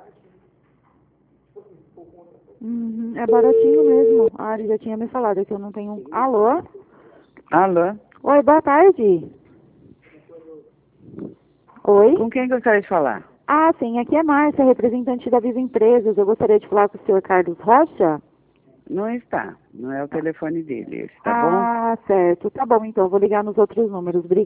É baratinho mesmo. Ah, ele já tinha me falado que eu não tenho... Alô? Alô? Oi, boa tarde. Oi? Com quem gostaria de falar? Ah, sim, aqui é Márcia, representante da Viva Empresas. Eu gostaria de falar com o senhor Carlos Rocha. Não está. Não é o telefone dele. Tá bom? Ah, certo. Tá bom, então. Eu vou ligar nos outros números. Obrigada.